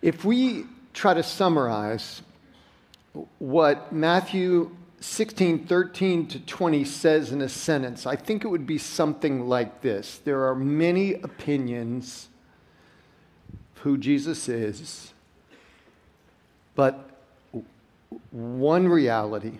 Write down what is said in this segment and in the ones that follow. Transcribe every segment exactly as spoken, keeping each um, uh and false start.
If we try to summarize what Matthew sixteen, thirteen to twenty says in a sentence, I think it would be something like this. There are many opinions of who Jesus is, but one reality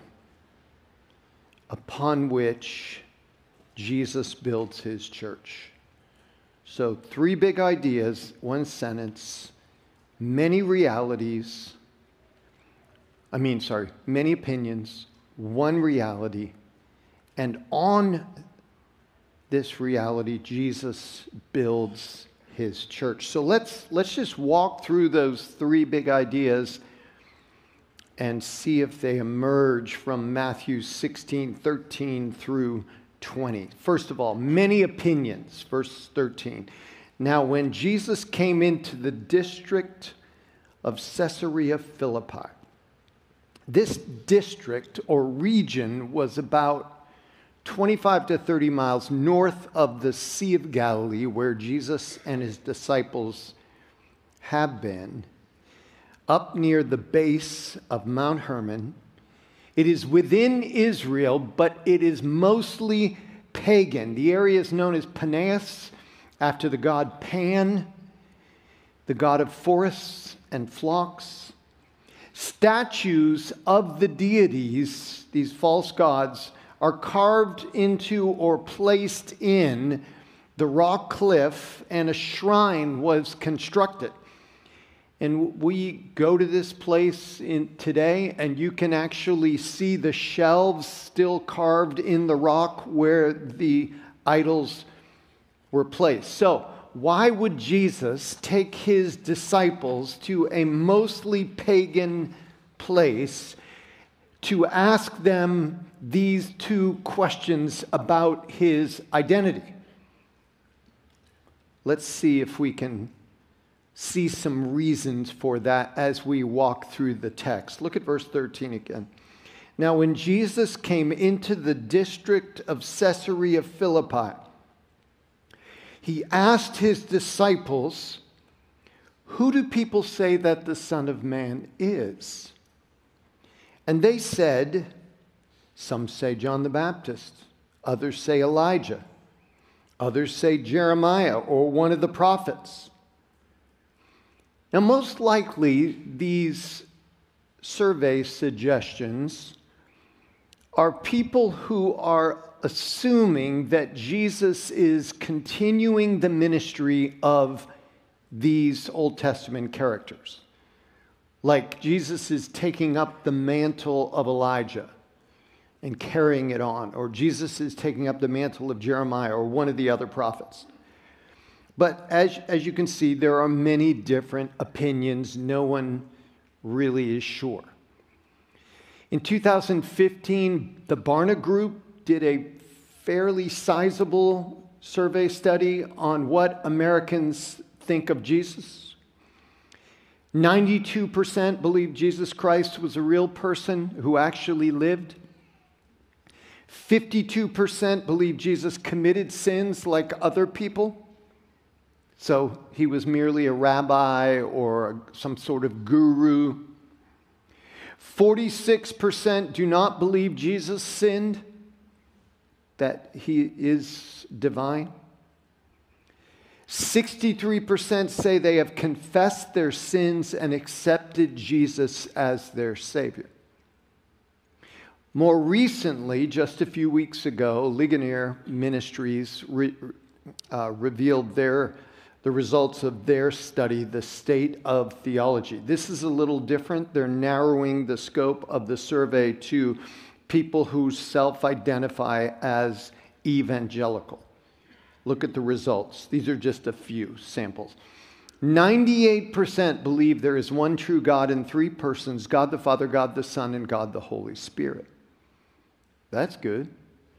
upon which Jesus builds his church. So three big ideas, one sentence, many realities, I mean, sorry, many opinions, one reality, and on this reality, Jesus builds his church. So let's let's just walk through those three big ideas and see if they emerge from Matthew sixteen, thirteen through twenty. First of all, many opinions, verse thirteen. Now, when Jesus came into the district of Caesarea Philippi, this district or region was about twenty-five to thirty miles north of the Sea of Galilee, where Jesus and his disciples have been, up near the base of Mount Hermon. It is within Israel, but it is mostly pagan. The area is known as Panaeus, after the god Pan, the god of forests and flocks. Statues of the deities, these false gods, are carved into or placed in the rock cliff, and a shrine was constructed. And we go to this place in today, and you can actually see the shelves still carved in the rock where the idols were placed. So, why would Jesus take his disciples to a mostly pagan place to ask them these two questions about his identity? Let's see if we can see some reasons for that as we walk through the text. Look at verse thirteen again. Now, when Jesus came into the district of Caesarea Philippi, he asked his disciples, "Who do people say that the Son of Man is?" And they said, "Some say John the Baptist, others say Elijah, others say Jeremiah or one of the prophets." Now, most likely, these survey suggestions are people who are assuming that Jesus is continuing the ministry of these Old Testament characters. Like Jesus is taking up the mantle of Elijah and carrying it on, or Jesus is taking up the mantle of Jeremiah or one of the other prophets. But as, as you can see, there are many different opinions. No one really is sure. In two thousand fifteen, the Barna Group did a fairly sizable survey study on what Americans think of Jesus. ninety-two percent believe Jesus Christ was a real person who actually lived. fifty-two percent believe Jesus committed sins like other people. So he was merely a rabbi or some sort of guru. forty-six percent do not believe Jesus sinned, that he is divine. sixty-three percent say they have confessed their sins and accepted Jesus as their Savior. More recently, just a few weeks ago, Ligonier Ministries re, uh, revealed their the results of their study, The State of Theology. This is a little different. They're narrowing the scope of the survey to people who self-identify as evangelical. Look at the results. These are just a few samples. ninety-eight percent believe there is one true God in three persons, God the Father, God the Son, and God the Holy Spirit. That's good.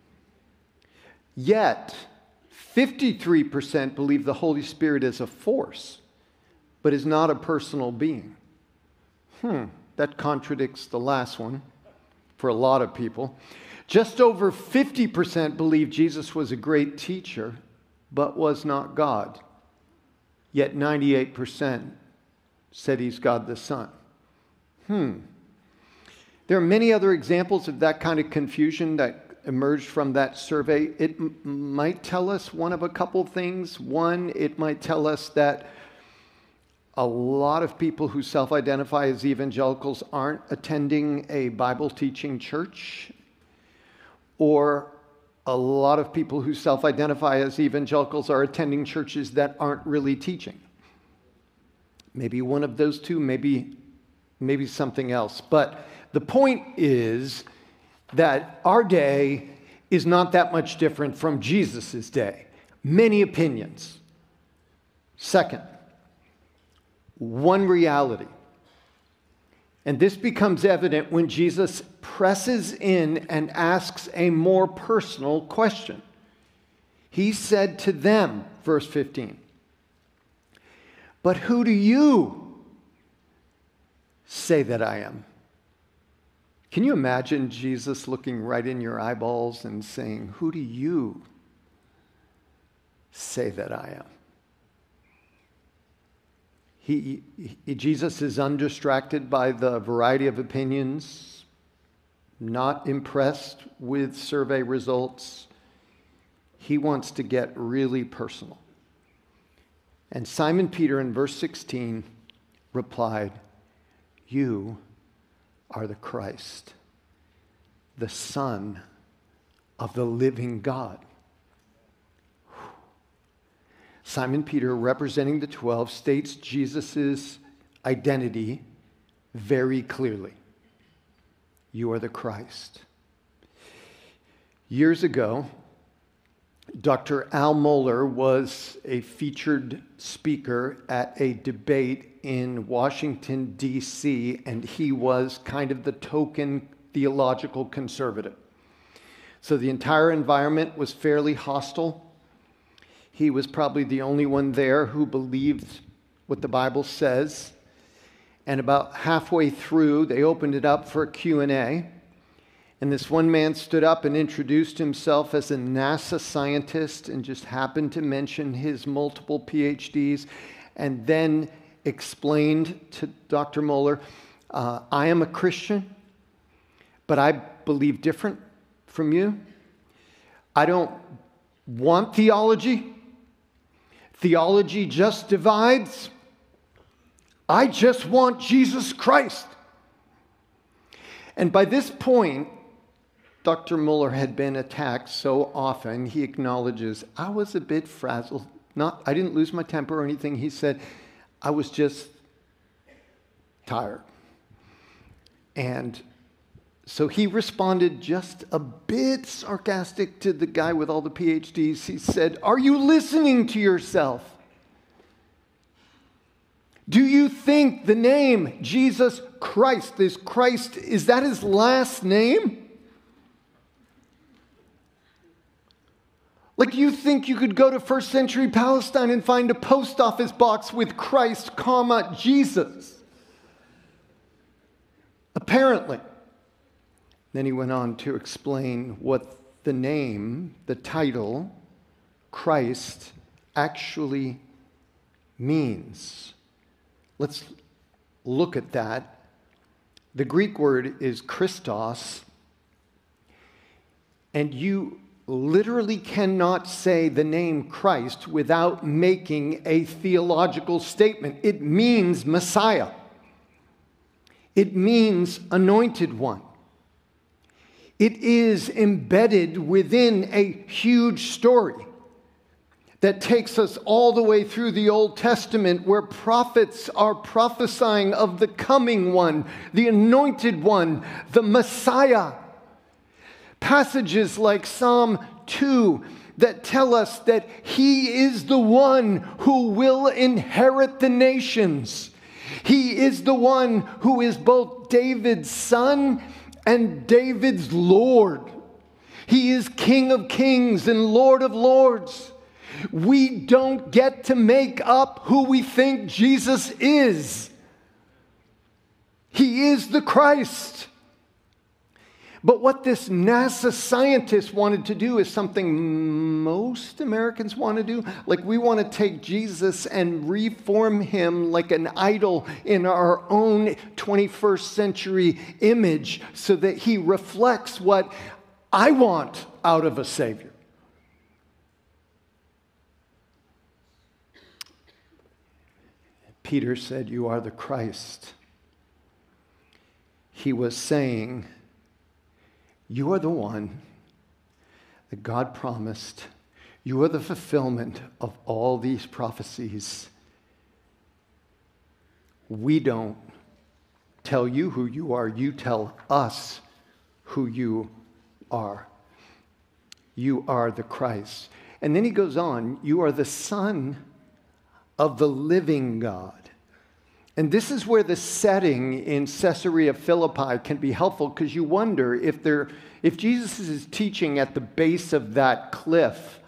Yet, fifty-three percent believe the Holy Spirit is a force, but is not a personal being. Hmm, that contradicts the last one for a lot of people. Just over fifty percent believe Jesus was a great teacher, but was not God. Yet ninety-eight percent said he's God the Son. Hmm. There are many other examples of that kind of confusion that emerged from that survey. It m- might tell us one of a couple things. One, it might tell us that a lot of people who self-identify as evangelicals aren't attending a Bible-teaching church, or a lot of people who self-identify as evangelicals are attending churches that aren't really teaching. Maybe one of those two, maybe, maybe something else. But the point is that our day is not that much different from Jesus' day. Many opinions. Second, one reality. And this becomes evident when Jesus presses in and asks a more personal question. He said to them, verse fifteen, "But who do you say that I am?" Can you imagine Jesus looking right in your eyeballs and saying, "Who do you say that I am?" He, he, Jesus is undistracted by the variety of opinions, not impressed with survey results. He wants to get really personal. And Simon Peter in verse sixteen replied, "You are the Christ, the Son of the living God." Simon Peter, representing the twelve, states Jesus' identity very clearly. You are the Christ. Years ago, Doctor Al Mohler was a featured speaker at a debate in Washington, D C, and he was kind of the token theological conservative. So the entire environment was fairly hostile. He was probably the only one there who believed what the Bible says. And about halfway through, they opened it up for a Q and A. And this one man stood up and introduced himself as a NASA scientist and just happened to mention his multiple P H Ds, and then explained to Doctor Mohler, uh, I am a Christian, but I believe different from you. I don't want theology. Theology just divides. I just want Jesus Christ. And by this point, Doctor Mohler had been attacked so often, he acknowledges, I was a bit frazzled. Not, I didn't lose my temper or anything. He said, I was just tired. And so he responded just a bit sarcastic to the guy with all the P H Ds. He said, are you listening to yourself? Do you think the name Jesus Christ, is Christ, is that his last name? Like, you think you could go to first century Palestine and find a post office box with Christ, comma, Jesus? Apparently. Then he went on to explain what the name, the title, Christ, actually means. Let's look at that. The Greek word is Christos, and you literally cannot say the name Christ without making a theological statement. It means Messiah. It means anointed one. It is embedded within a huge story that takes us all the way through the Old Testament, where prophets are prophesying of the coming one, the anointed one, the Messiah. Passages like Psalm two that tell us that he is the one who will inherit the nations. He is the one who is both David's son and David's Lord. He is King of kings and Lord of lords. We don't get to make up who we think Jesus is. He is the Christ. But what this NASA scientist wanted to do is something most Americans want to do. Like, we want to take Jesus and reform him like an idol in our own twenty-first century image so that he reflects what I want out of a Savior. Peter said, "You are the Christ." He was saying, you are the one that God promised. You are the fulfillment of all these prophecies. We don't tell you who you are. You tell us who you are. You are the Christ. And then he goes on, you are the Son of the living God. And this is where the setting in Caesarea Philippi can be helpful, because you wonder if there, if Jesus is teaching at the base of that cliff,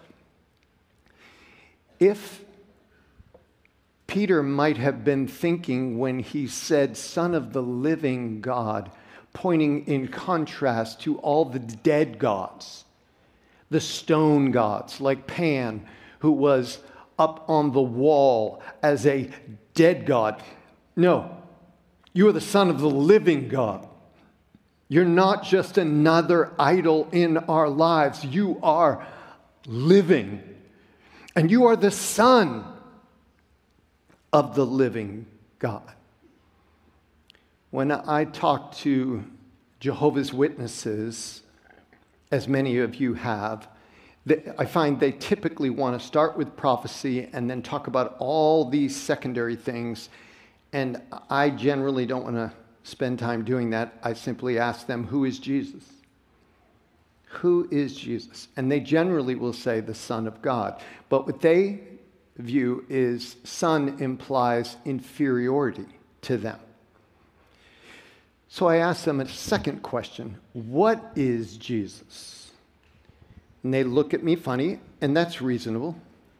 if Peter might have been thinking when he said, Son of the living God, pointing in contrast to all the dead gods, the stone gods, like Pan, who was up on the wall as a dead god. No, you are the Son of the living God. You're not just another idol in our lives. You are living. And you are the Son of the living God. When I talk to Jehovah's Witnesses, as many of you have, I find they typically want to start with prophecy and then talk about all these secondary things. And I generally don't want to spend time doing that. I simply ask them, who is Jesus? Who is Jesus? And they generally will say the Son of God. But what they view is Son implies inferiority to them. So I ask them a second question. What is Jesus? And they look at me funny, and that's reasonable.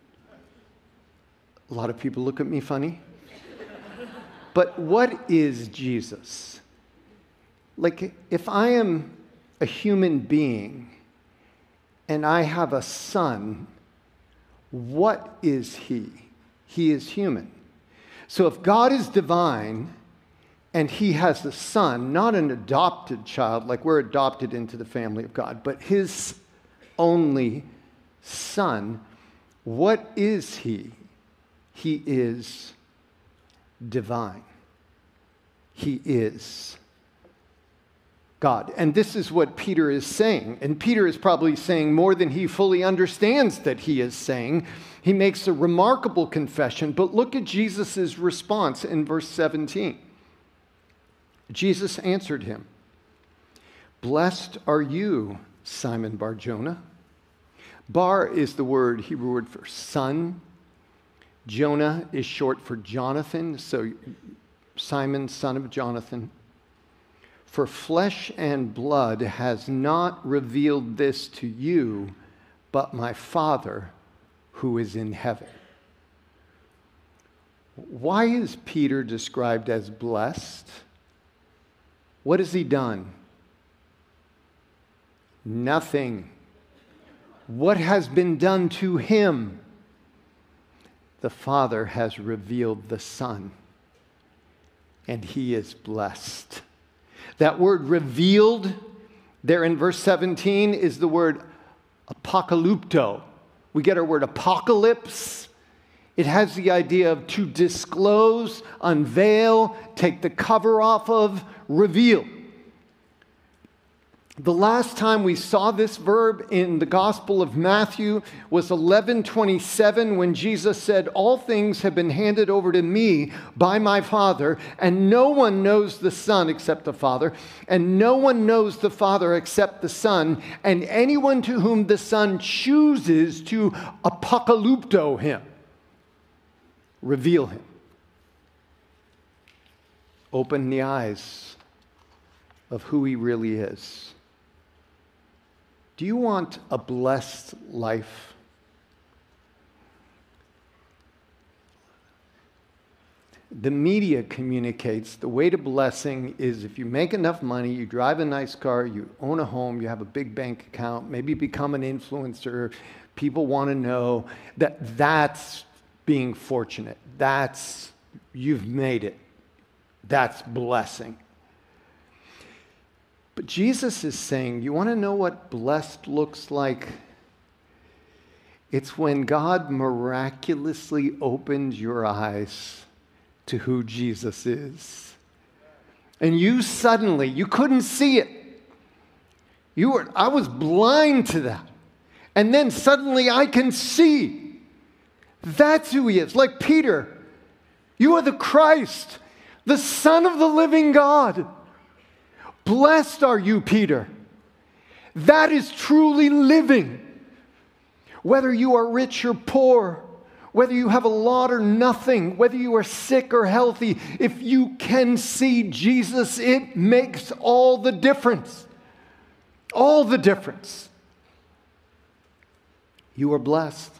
A lot of people look at me funny. But what is Jesus? Like, if I am a human being and I have a son, what is he? He is human. So if God is divine and he has a son, not an adopted child, like we're adopted into the family of God, but his only son, what is he? He is divine. He is God. And this is what Peter is saying. And Peter is probably saying more than he fully understands that he is saying. He makes a remarkable confession, but look at Jesus' response in verse seventeen. Jesus answered him, "Blessed are you, Simon Bar-Jonah." Bar is the word, Hebrew word for son. Jonah is short for Jonathan, so Simon, son of Jonathan. For flesh and blood has not revealed this to you, but my Father who is in heaven. Why is Peter described as blessed? What has he done? Nothing. What has been done to him? The Father has revealed the Son, and he is blessed. That word revealed there in verse seventeen is the word apocalypto. We get our word apocalypse. It has the idea of to disclose, unveil, take the cover off of, reveal. The last time we saw this verb in the Gospel of Matthew was eleven twenty-seven, when Jesus said, "All things have been handed over to me by my Father, and no one knows the Son except the Father, and no one knows the Father except the Son, and anyone to whom the Son chooses to apocalypto him," reveal him. Open the eyes of who he really is. Do you want a blessed life? the media communicates the way to blessing is if you make enough money, you drive a nice car, you own a home, you have a big bank account, maybe become an influencer, people want to know that that's being fortunate. That's, you've made it. That's blessing. But Jesus is saying, you want to know what blessed looks like? It's when God miraculously opens your eyes to who Jesus is. And you suddenly, you couldn't see it. You were, I was blind to that. And then suddenly I can see. That's who he is. Like Peter, you are the Christ, the Son of the living God. Blessed are you, Peter. That is truly living. Whether you are rich or poor, whether you have a lot or nothing, whether you are sick or healthy, if you can see Jesus, it makes all the difference. All the difference. You are blessed.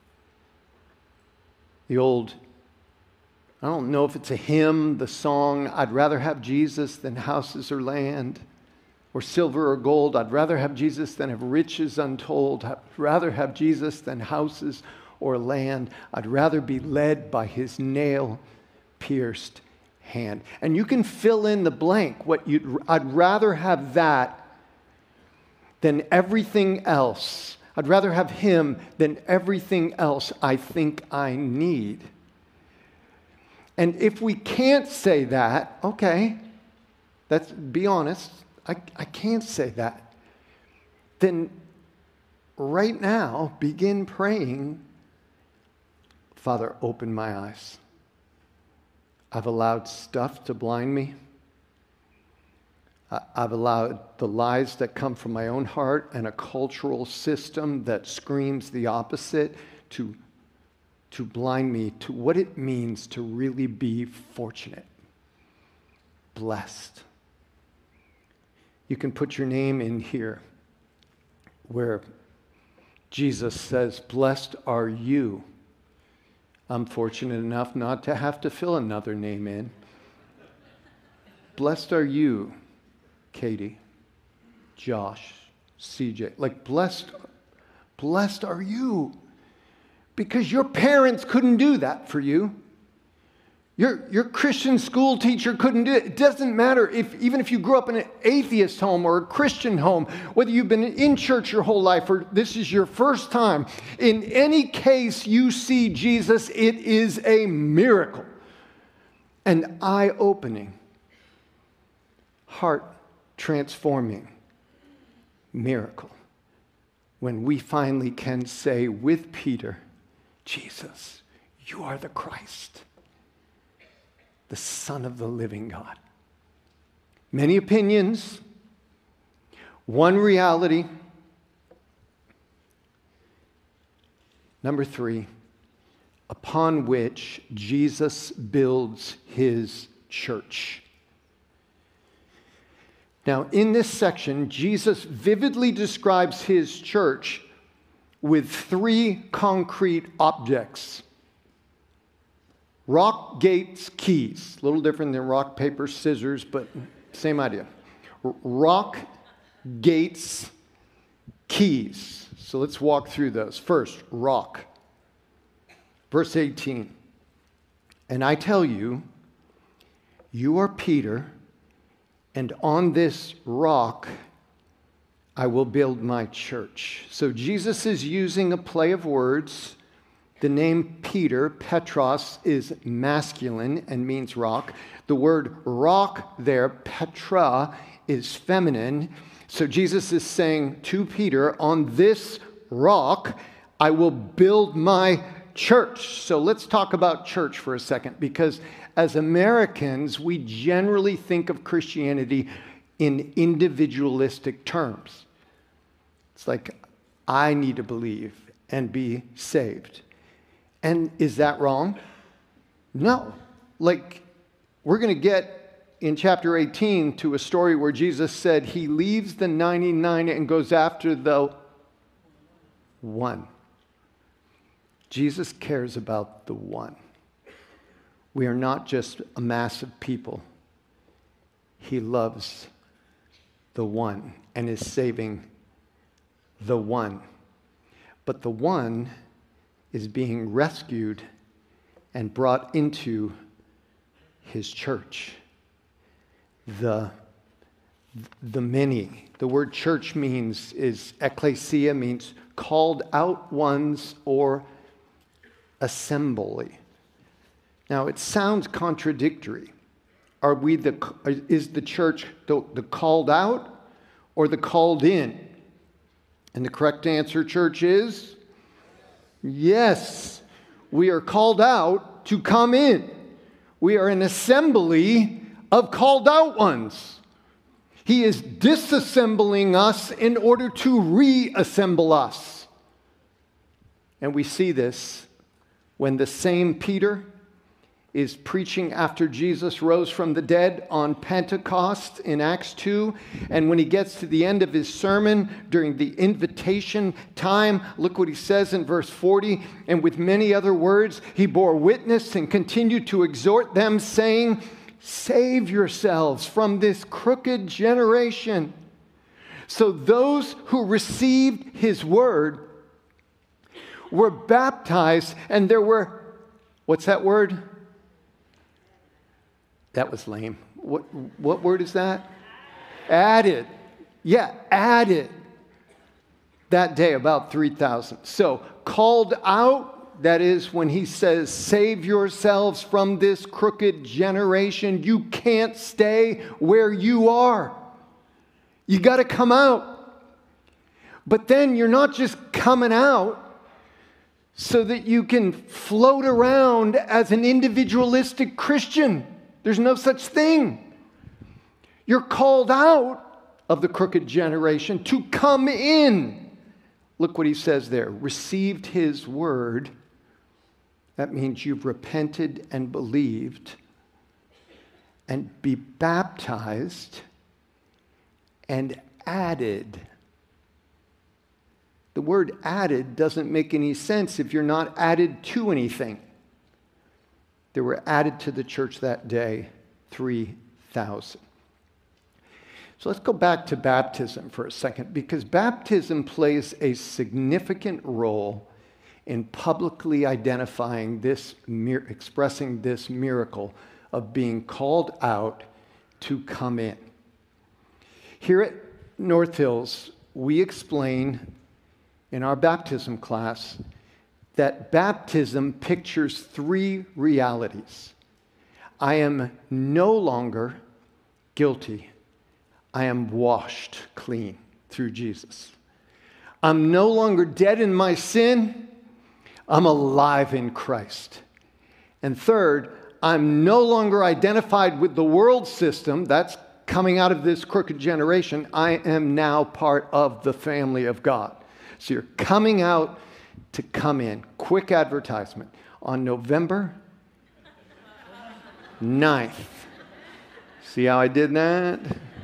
The old, I don't know if it's a hymn, the song, I'd rather have Jesus than houses or land, or silver or gold. I'd rather have Jesus than have riches untold. I'd rather have Jesus than houses or land. I'd rather be led by his nail-pierced hand. And you can fill in the blank. What you'd, I'd rather have that than everything else. I'd rather have him than everything else I think I need. And if we can't say that, okay, let's be honest, I, I can't say that. Then right now, begin praying, Father, open my eyes. I've allowed stuff to blind me. I've allowed the lies that come from my own heart and a cultural system that screams the opposite to, to blind me to what it means to really be fortunate, blessed. You can put your name in here where Jesus says, blessed are you. I'm fortunate enough not to have to fill another name in. Blessed are you, Katie, Josh, C J. Like, blessed, blessed are you. Because your parents couldn't do that for you. Your, your Christian school teacher couldn't do it. It doesn't matter if even if you grew up in an atheist home or a Christian home, whether you've been in church your whole life or this is your first time. In any case you see Jesus, it is a miracle. An eye-opening, heart-transforming miracle. When we finally can say with Peter, Jesus, you are the Christ, the Son of the living God. Many opinions, one reality. Number three, upon which Jesus builds his church. Now, in this section, Jesus vividly describes his church with three concrete objects. Rock, gates, keys. A little different than rock, paper, scissors, but same idea. Rock, gates, keys. So let's walk through those. First, rock. Verse eighteen. And I tell you, you are Peter, and on this rock I will build my church. So Jesus is using a play of words. The name Peter, Petros, is masculine and means rock. The word rock there, Petra, is feminine. So Jesus is saying to Peter, on this rock I will build my church. So let's talk about church for a second, because as Americans, we generally think of Christianity in individualistic terms. It's like, I need to believe and be saved. And is that wrong? No. Like, we're going to get in chapter eighteen to a story where Jesus said he leaves the ninety-nine and goes after the one. Jesus cares about the one. we are not just a mass of people. He loves the one and is saving the one. But the one is being rescued and brought into his church. The, the many. The word church means, is ecclesia, means called out ones or assembly. Now, it sounds contradictory. Are we the, is the church the, the called out or the called in? And the correct answer, church, is yes. We are called out to come in. We are an assembly of called out ones. He is disassembling us in order to reassemble us. And we see this when the same Peter is preaching after Jesus rose from the dead on Pentecost in Acts two. And when he gets to the end of his sermon during the invitation time, look what he says in verse forty. And with many other words, he bore witness and continued to exhort them, saying, save yourselves from this crooked generation. So those who received his word were baptized, and there were, what's that word? That was lame. What, what word is that? Added. Yeah, added. That day, about three thousand. So, called out, that is when he says, save yourselves from this crooked generation. You can't stay where you are. You got to come out. But then you're not just coming out so that you can float around as an individualistic Christian. There's no such thing. You're called out of the crooked generation to come in. Look what he says there. Received his word. That means you've repented and believed. And be baptized and added. The word added doesn't make any sense if you're not added to anything. There were added to the church that day three thousand. So let's go back to baptism for a second, because baptism plays a significant role in publicly identifying this, expressing this miracle of being called out to come in. Here at North Hills, we explain in our baptism class that baptism pictures three realities. I am no longer guilty. I am washed clean through Jesus. I'm no longer dead in my sin. I'm alive in Christ. And third, I'm no longer identified with the world system that's coming out of this crooked generation. I am now part of the family of God. So you're coming out to come in. Quick advertisement. On November ninth. See how I did that?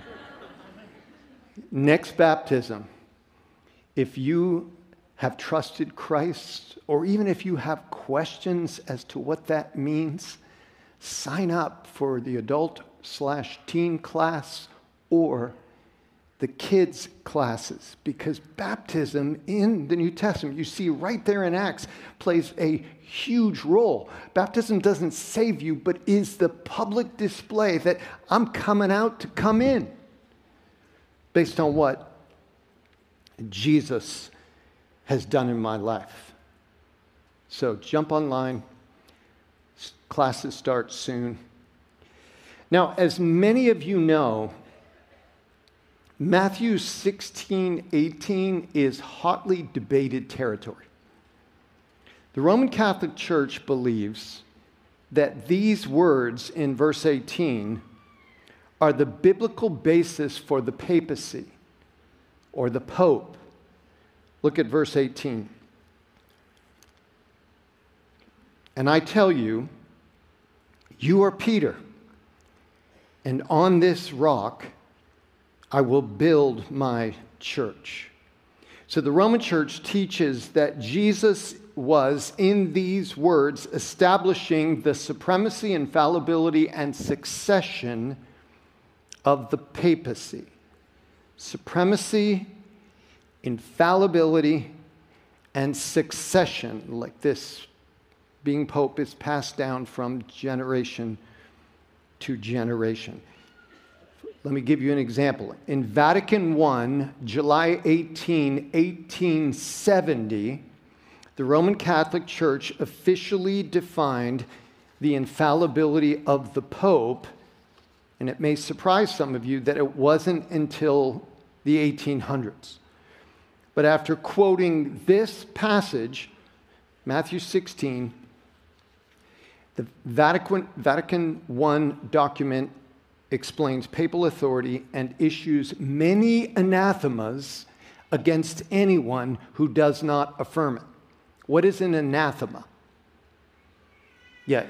Next baptism. If you have trusted Christ, or even if you have questions as to what that means, sign up for the adult slash teen class or the kids' classes, because baptism in the New Testament, you see right there in Acts, plays a huge role. Baptism doesn't save you, but is the public display that I'm coming out to come in based on what Jesus has done in my life. So jump online. Classes start soon. Now, as many of you know, Matthew sixteen eighteen is hotly debated territory. The Roman Catholic Church believes that these words in verse eighteen are the biblical basis for the papacy or the Pope. Look at verse eighteen. And I tell you, you are Peter, and on this rock I will build my church. So the Roman Church teaches that Jesus was in these words establishing the supremacy, infallibility, and succession of the papacy. Supremacy, infallibility, and succession, like this being pope is passed down from generation to generation. Let me give you an example. In Vatican I, July eighteenth, eighteen seventy, the Roman Catholic Church officially defined the infallibility of the Pope, and it may surprise some of you that it wasn't until the eighteen hundreds. But after quoting this passage, Matthew sixteen, the Vatican, Vatican I document explains papal authority and issues many anathemas against anyone who does not affirm it. What is an anathema? Yeah.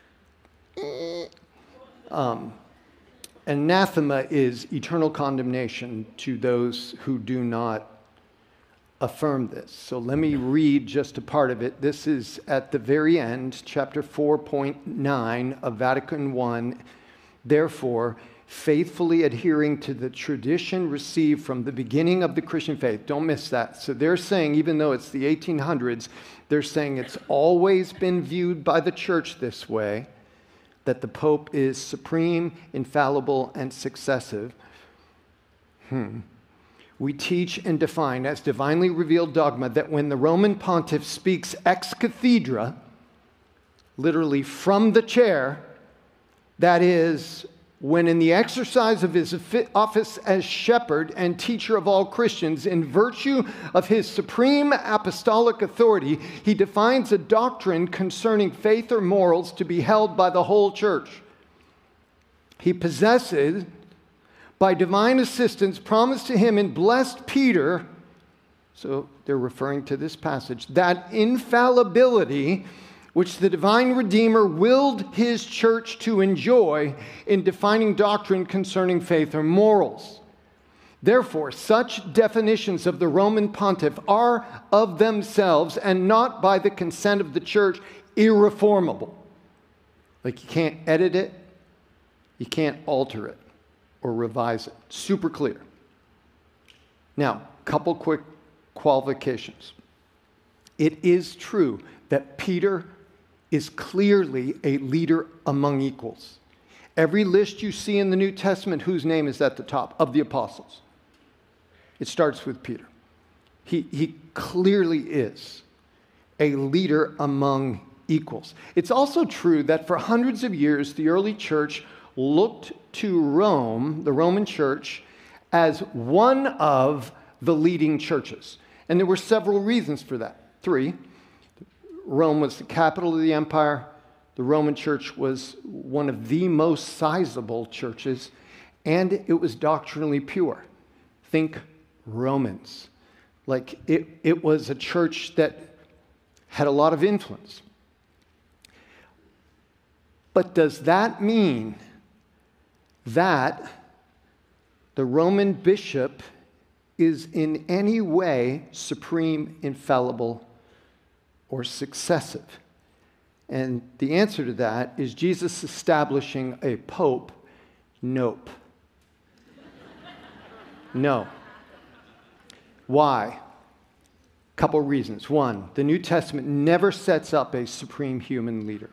Um, anathema is eternal condemnation to those who do not affirm this. So let me read just a part of it. This is at the very end, chapter four point nine of Vatican I. Therefore, faithfully adhering to the tradition received from the beginning of the Christian faith. Don't miss that. So they're saying, even though it's the eighteen hundreds, they're saying it's always been viewed by the church this way, that the Pope is supreme, infallible, and successive. Hmm. We teach and define as divinely revealed dogma that when the Roman pontiff speaks ex cathedra, literally from the chair, that is, when in the exercise of his office as shepherd and teacher of all Christians, in virtue of his supreme apostolic authority, he defines a doctrine concerning faith or morals to be held by the whole church. He possesses, by divine assistance promised to him in blessed Peter, so they're referring to this passage, that infallibility which the divine Redeemer willed his church to enjoy in defining doctrine concerning faith or morals. Therefore, such definitions of the Roman pontiff are of themselves and not by the consent of the church irreformable. Like you can't edit it, you can't alter it or revise it. Super clear. Now, couple quick qualifications. It is true that Peter is clearly a leader among equals. Every list you see in the New Testament, whose name is at the top? Of the apostles. It starts with Peter. He, he clearly is a leader among equals. It's also true that for hundreds of years, the early church looked to Rome, the Roman church, as one of the leading churches. And there were several reasons for that. Three. Rome was the capital of the empire. The Roman church was one of the most sizable churches, and it was doctrinally pure. Think Romans. Like it, it was a church that had a lot of influence. But does that mean that the Roman bishop is in any way supreme, infallible, or successive? And the answer to that is Jesus establishing a pope. Nope. No. Why? Couple reasons. One, the New Testament never sets up a supreme human leader.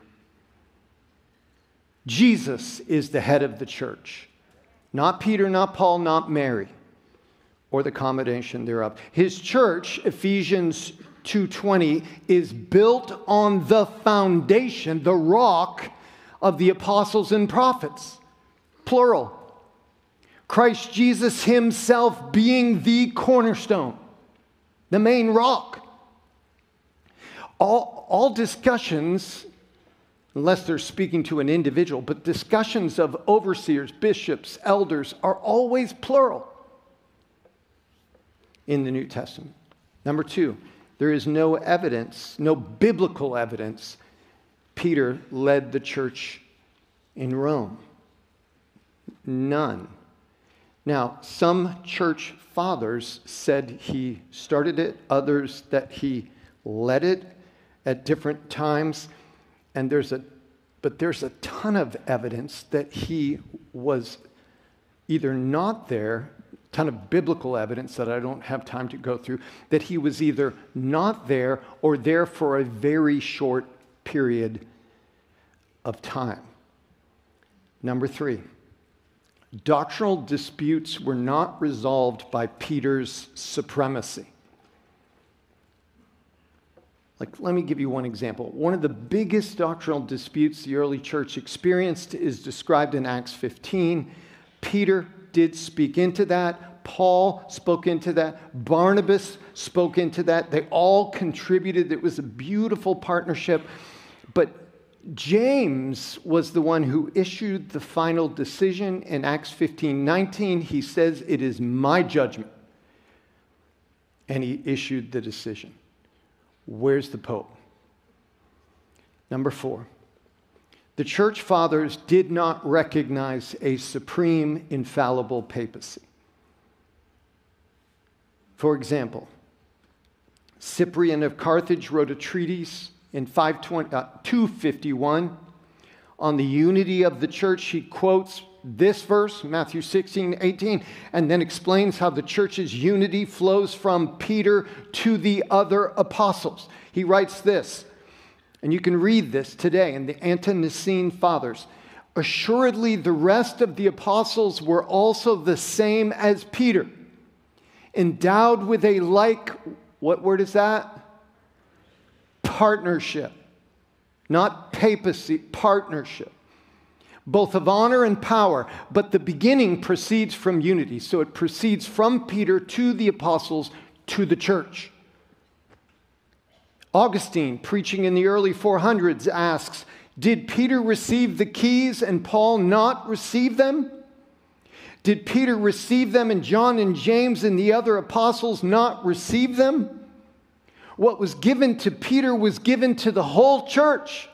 Jesus is the head of the church. Not Peter, not Paul, not Mary, or the combination thereof. His church, Ephesians two twenty, is built on the foundation, the rock of the apostles and prophets. Plural. Christ Jesus himself being the cornerstone, the main rock. All, all discussions, unless they're speaking to an individual, but discussions of overseers, bishops, elders are always plural in the New Testament. Number two, there is no evidence, no biblical evidence, Peter led the church in Rome. None. Now, some church fathers said he started it, others that he led it. at different times, and there's a, but there's a ton of evidence that he was either not there, a ton of biblical evidence that I don't have time to go through, that he was either not there or there for a very short period of time. Number three, doctrinal disputes were not resolved by Peter's supremacy. Like, let me give you one example. One of the biggest doctrinal disputes the early church experienced is described in Acts fifteen. Peter did speak into that. Paul spoke into that. Barnabas spoke into that. They all contributed. It was a beautiful partnership. But James was the one who issued the final decision in Acts fifteen nineteen. He says, "It is my judgment." And he issued the decision. Where's the Pope? Number four, the church fathers did not recognize a supreme, infallible papacy. For example, Cyprian of Carthage wrote a treatise in two fifty-one on the unity of the church. He quotes this verse, Matthew sixteen, eighteen, and then explains how the church's unity flows from Peter to the other apostles. He writes this, and you can read this today in the Ante-Nicene Fathers. "Assuredly, the rest of the apostles were also the same as Peter, endowed with a like," what word is that? Partnership. Not papacy, partnership. "Both of honor and power, but the beginning proceeds from unity." So it proceeds from Peter to the apostles to the church. Augustine, preaching in the early four hundreds, asks, "Did Peter receive the keys and Paul not receive them? Did Peter receive them and John and James and the other apostles not receive them? What was given to Peter was given to the whole church."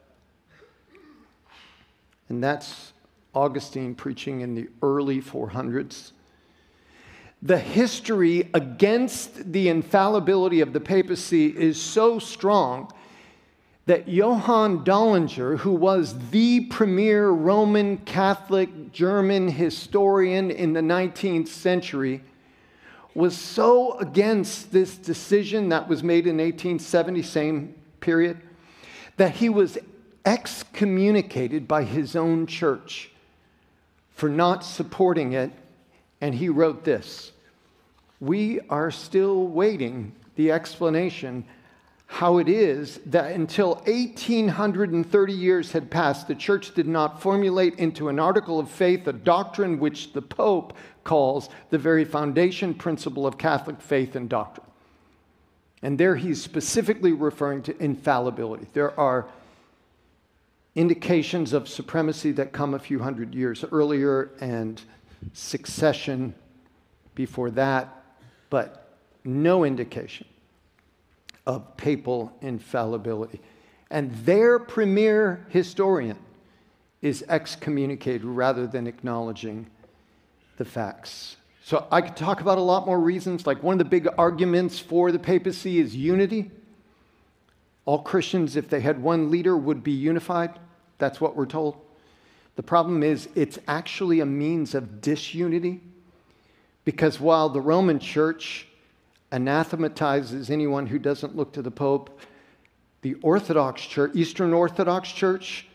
And that's Augustine preaching in the early four hundreds. The history against the infallibility of the papacy is so strong that Johann Dollinger, who was the premier Roman Catholic German historian in the nineteenth century, was so against this decision that was made in eighteen seventy, same period, that he was excommunicated by his own church for not supporting it. And he wrote this: "We are still waiting the explanation how it is that until eighteen thirty years had passed, the church did not formulate into an article of faith a doctrine which the Pope calls the very foundation principle of Catholic faith and doctrine." And there he's specifically referring to infallibility. There are indications of supremacy that come a few hundred years earlier and succession before that, but no indication of papal infallibility. And their premier historian is excommunicated rather than acknowledging the facts. So I could talk about a lot more reasons. Like, one of the big arguments for the papacy is unity. All Christians, if they had one leader, would be unified. That's what we're told. The problem is it's actually a means of disunity, because while the Roman Church anathematizes anyone who doesn't look to the Pope, the Orthodox Church, Eastern Orthodox Church,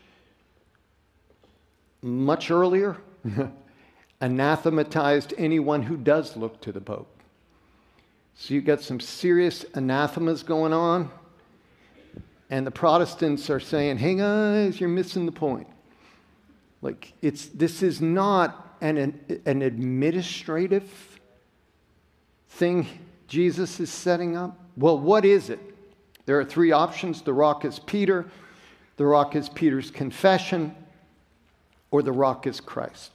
much earlier, anathematized anyone who does look to the Pope. So you've got some serious anathemas going on, and the Protestants are saying, "Hey guys, you're missing the point." Like, it's this is not an, an administrative thing Jesus is setting up. Well, what is it? There are three options. The rock is Peter, the rock is Peter's confession, or the rock is Christ.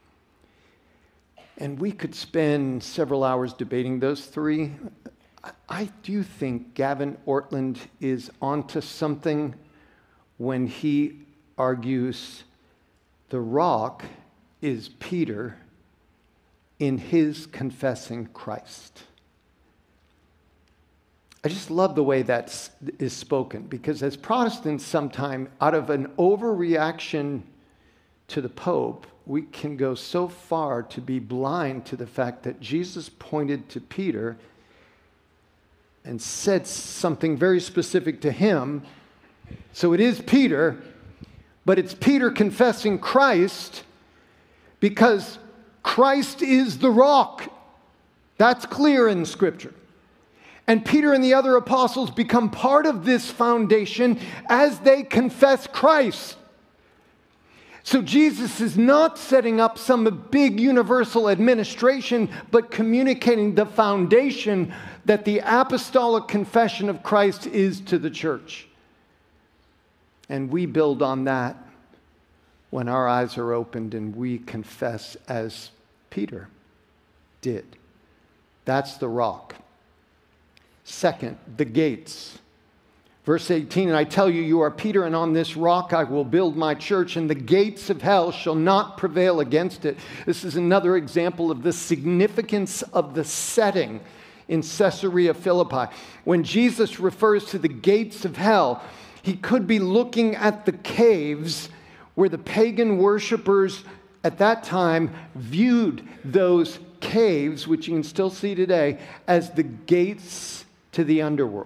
And we could spend several hours debating those three. I do think Gavin Ortlund is onto something when he argues the rock is Peter in his confessing Christ. I just love the way that is spoken, because as Protestants, sometimes out of an overreaction to the Pope, we can go so far to be blind to the fact that Jesus pointed to Peter and said something very specific to him. So it is Peter, but it's Peter confessing Christ, because Christ is the rock. That's clear in Scripture. And Peter and the other apostles become part of this foundation as they confess Christ. So Jesus is not setting up some big universal administration, but communicating the foundation that the apostolic confession of Christ is to the church. And we build on that when our eyes are opened and we confess as Peter did. That's the rock. Second, the gates. Verse eighteen, and I tell you, you are Peter, and on this rock I will build my church, and the gates of hell shall not prevail against it. This is another example of the significance of the setting in Caesarea Philippi. When Jesus refers to the gates of hell, he could be looking at the caves where the pagan worshipers at that time viewed those caves, which you can still see today, as the gates to the underworld.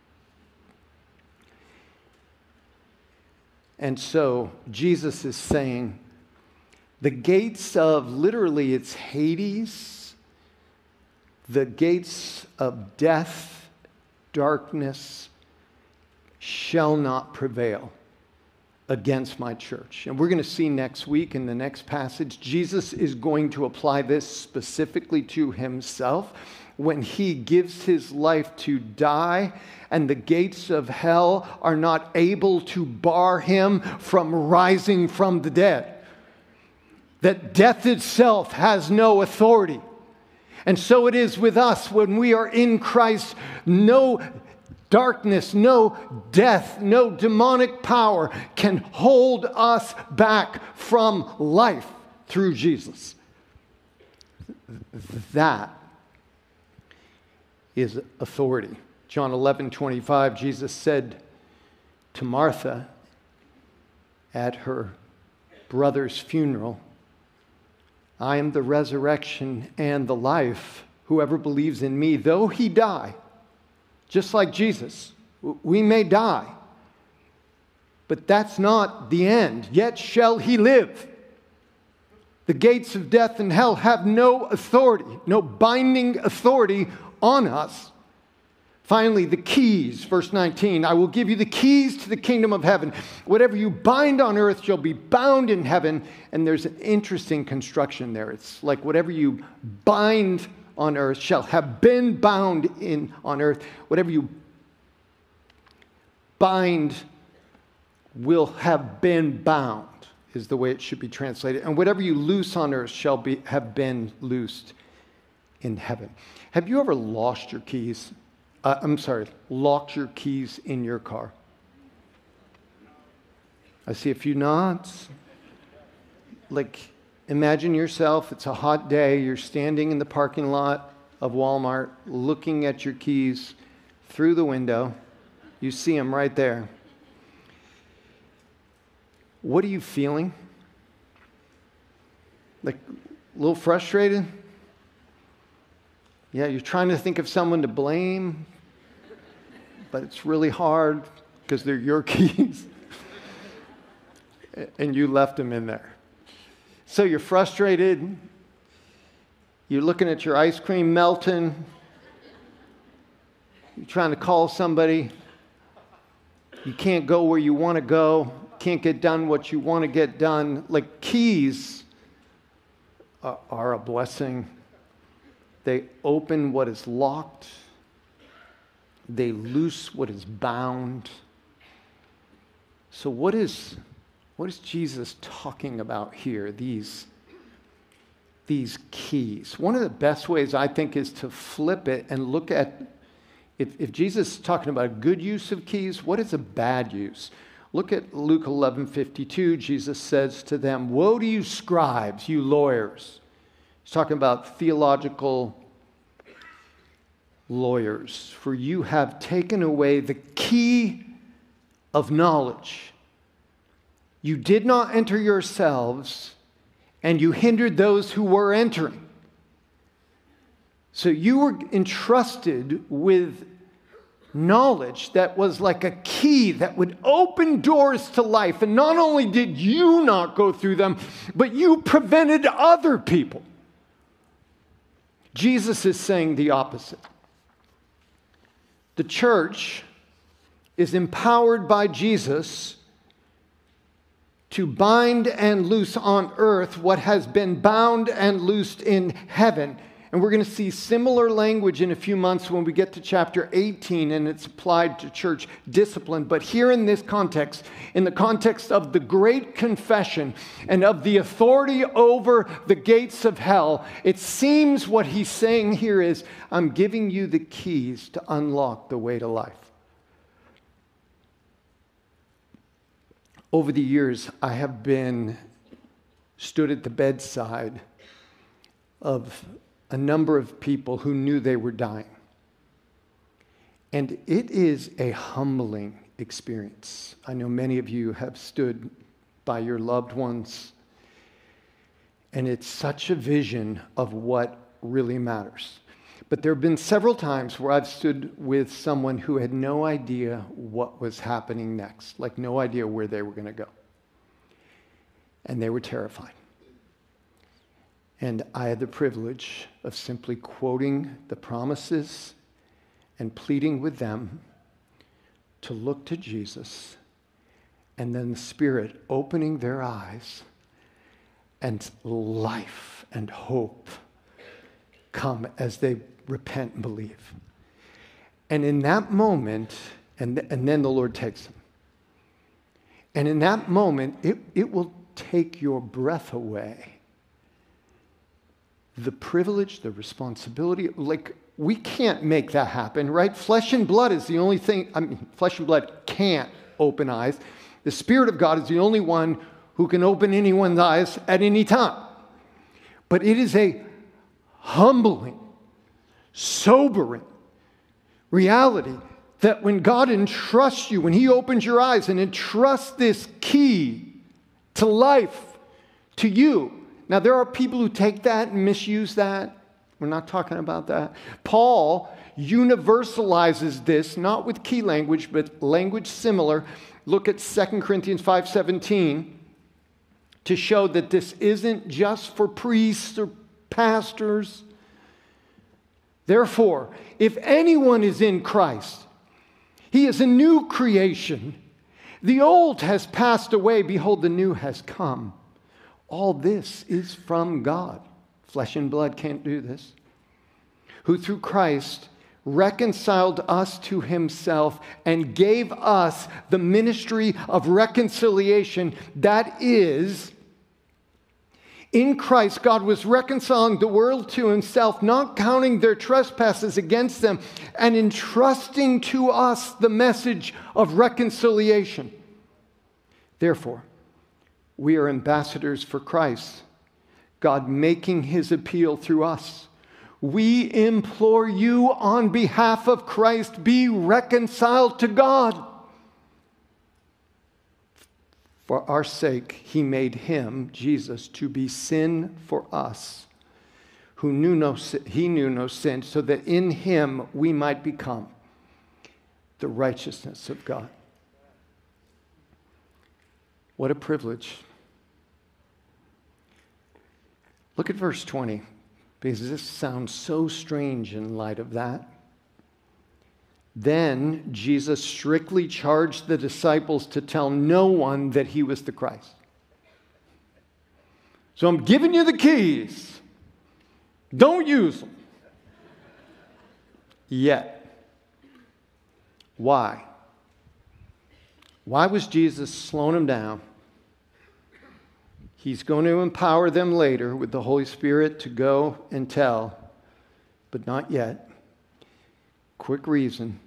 And so Jesus is saying the gates of, literally it's Hades, the gates of death, darkness, shall not prevail against my church. And we're going to see next week in the next passage, Jesus is going to apply this specifically to himself when he gives his life to die, and the gates of hell are not able to bar him from rising from the dead. That death itself has no authority. And so it is with us when we are in Christ. No darkness, no death, no demonic power can hold us back from life through Jesus. That is authority. John eleven twenty-five, Jesus said to Martha at her brother's funeral, I am the resurrection and the life. Whoever believes in me, though he die, just like Jesus, we may die, but that's not the end. Yet shall he live. The gates of death and hell have no authority, no binding authority on us. Finally, the keys, verse nineteen, I will give you the keys to the kingdom of heaven. Whatever you bind on earth shall be bound in heaven. And there's an interesting construction there. It's like whatever you bind on earth shall have been bound in on earth. Whatever you bind will have been bound, is the way it should be translated. And whatever you loose on earth shall be have been loosed in heaven. Have you ever lost your keys? Uh, I'm sorry, locked your keys in your car? I see a few nods. Like, imagine yourself, it's a hot day, you're standing in the parking lot of Walmart, looking at your keys through the window. You see them right there. What are you feeling? Like, a little frustrated? Yeah, you're trying to think of someone to blame, but it's really hard because they're your keys, and you left them in there. So you're frustrated. You're looking at your ice cream melting. You're trying to call somebody. You can't go where you want to go. Can't get done what you want to get done. Like, keys are, are a blessing. They open what is locked. They loose what is bound. So what is, what is Jesus talking about here? These, these keys. One of the best ways, I think, is to flip it and look at, if, if Jesus is talking about a good use of keys, what is a bad use? Look at Luke eleven fifty-two. Jesus says to them, woe to you scribes, you lawyers. He's talking about theological lawyers, for you have taken away the key of knowledge. You did not enter yourselves, and you hindered those who were entering. So you were entrusted with knowledge that was like a key that would open doors to life. And not only did you not go through them, but you prevented other people. Jesus is saying the opposite. The church is empowered by Jesus to bind and loose on earth what has been bound and loosed in heaven. And we're going to see similar language in a few months when we get to chapter eighteen, and it's applied to church discipline. But here in this context, in the context of the great confession and of the authority over the gates of hell, it seems what he's saying here is, I'm giving you the keys to unlock the way to life. Over the years, I have been stood at the bedside of a number of people who knew they were dying. And it is a humbling experience. I know many of you have stood by your loved ones, and it's such a vision of what really matters. But there have been several times where I've stood with someone who had no idea what was happening next, like no idea where they were going to go. And they were terrified. And I had the privilege of simply quoting the promises and pleading with them to look to Jesus, and then the Spirit opening their eyes, and life and hope come as they repent and believe. And in that moment, and, th- and then the Lord takes them. And in that moment, it, it will take your breath away. The privilege, the responsibility, like we can't make that happen, right? Flesh and blood is the only thing, I mean, flesh and blood can't open eyes. The Spirit of God is the only one who can open anyone's eyes at any time. But it is a humbling, sobering reality that when God entrusts you, when He opens your eyes and entrusts this key to life to you. Now, there are people who take that and misuse that. We're not talking about that. Paul universalizes this, not with key language, but language similar. Look at Second Corinthians five seventeen to show that this isn't just for priests or pastors. Therefore, if anyone is in Christ, he is a new creation. The old has passed away. Behold, the new has come. All this is from God. Flesh and blood can't do this. Who through Christ reconciled us to Himself and gave us the ministry of reconciliation. That is, in Christ, God was reconciling the world to Himself, not counting their trespasses against them, and entrusting to us the message of reconciliation. Therefore, we are ambassadors for Christ, God making His appeal through us. We implore you on behalf of Christ, be reconciled to God. For our sake, He made Him, Jesus, to be sin for us, who knew no sin, He knew no sin, so that in Him we might become the righteousness of God. What a privilege. Look at verse twenty, because this sounds so strange in light of that. Then Jesus strictly charged the disciples to tell no one that He was the Christ. So I'm giving you the keys. Don't use them. Yet. Why? Why was Jesus slowing them down? He's going to empower them later with the Holy Spirit to go and tell, but not yet. Quick reason.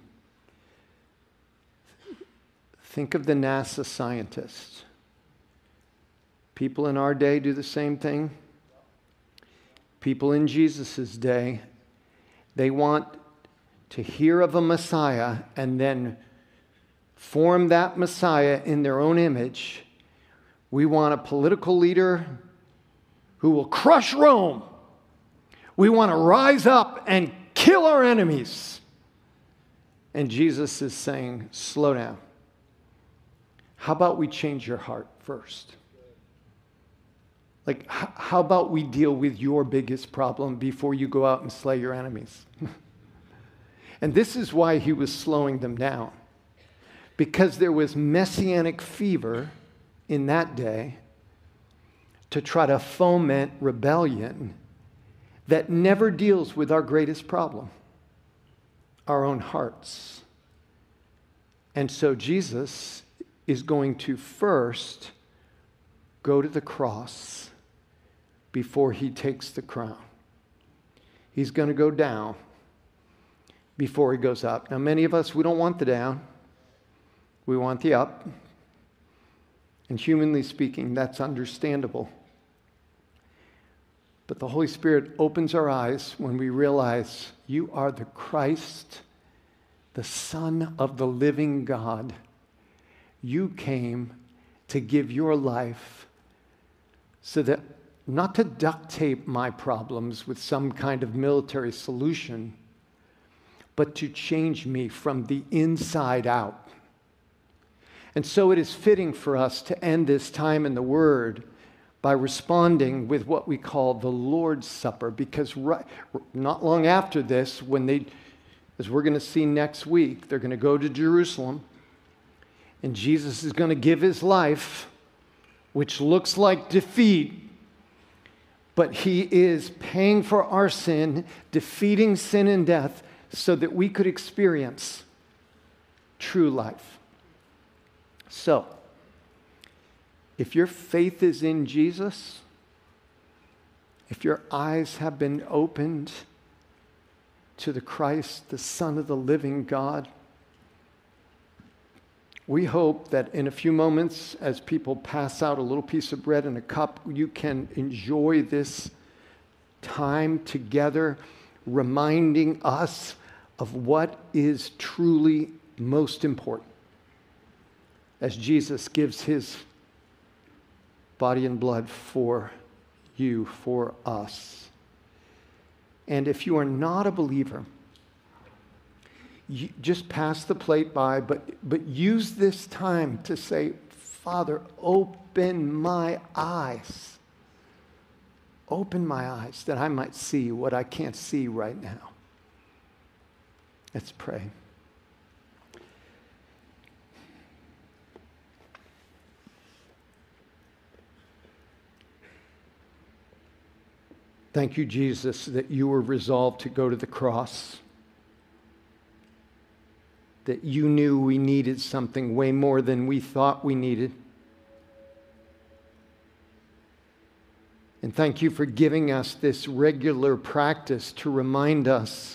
Think of the NASA scientists. People in our day do the same thing. People in Jesus' day, they want to hear of a Messiah and then form that Messiah in their own image. We want a political leader who will crush Rome. We want to rise up and kill our enemies. And Jesus is saying, slow down. How about we change your heart first? Like, h- how about we deal with your biggest problem before you go out and slay your enemies? And this is why he was slowing them down. Because there was messianic fever in that day to try to foment rebellion that never deals with our greatest problem, our own hearts. And so Jesus is going to first go to the cross before he takes the crown. He's going to go down before he goes up. Now, many of us, we don't want the down. We want the up. And humanly speaking, that's understandable. But the Holy Spirit opens our eyes when we realize you are the Christ, the Son of the living God. You came to give your life so that not to duct tape my problems with some kind of military solution, but to change me from the inside out. And so it is fitting for us to end this time in the Word by responding with what we call the Lord's Supper, because right, not long after this, when they, as we're going to see next week, they're going to go to Jerusalem, and Jesus is going to give his life, which looks like defeat, but he is paying for our sin, defeating sin and death, so that we could experience true life. So, if your faith is in Jesus, if your eyes have been opened to the Christ, the Son of the living God, we hope that in a few moments, as people pass out a little piece of bread and a cup, you can enjoy this time together, reminding us of what is truly most important. As Jesus gives his body and blood for you, for us. And if you are not a believer, you just pass the plate by, but, but use this time to say, Father, open my eyes. Open my eyes that I might see what I can't see right now. Let's pray. Thank you, Jesus, that you were resolved to go to the cross, that you knew we needed something way more than we thought we needed. And thank you for giving us this regular practice to remind us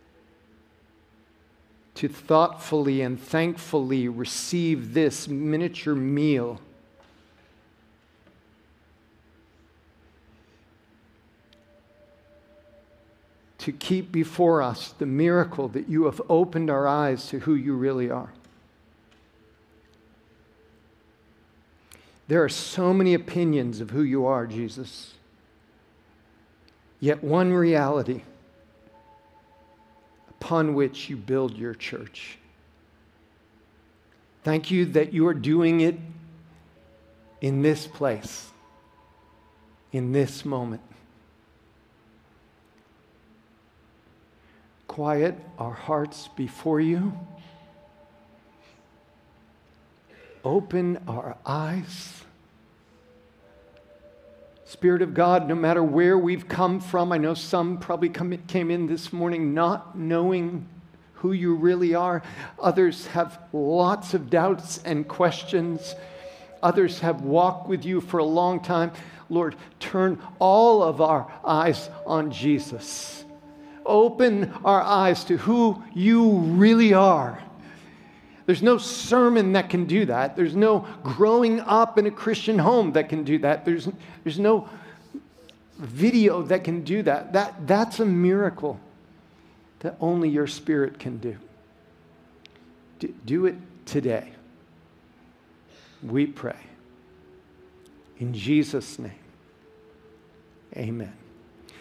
to thoughtfully and thankfully receive this miniature meal. To keep before us the miracle that you have opened our eyes to who you really are. There are so many opinions of who you are, Jesus. Yet one reality upon which you build your church. Thank you that you are doing it in this place, in this moment. Quiet our hearts before you. Open our eyes. Spirit of God, no matter where we've come from, I know some probably come, came in this morning not knowing who you really are. Others have lots of doubts and questions. Others have walked with you for a long time. Lord, turn all of our eyes on Jesus. Open our eyes to who you really are. There's no sermon that can do that. There's no growing up in a Christian home that can do that. There's, there's no video that can do that. That. That's a miracle. that only your Spirit can do. D- do it today. We pray. In Jesus' name, amen.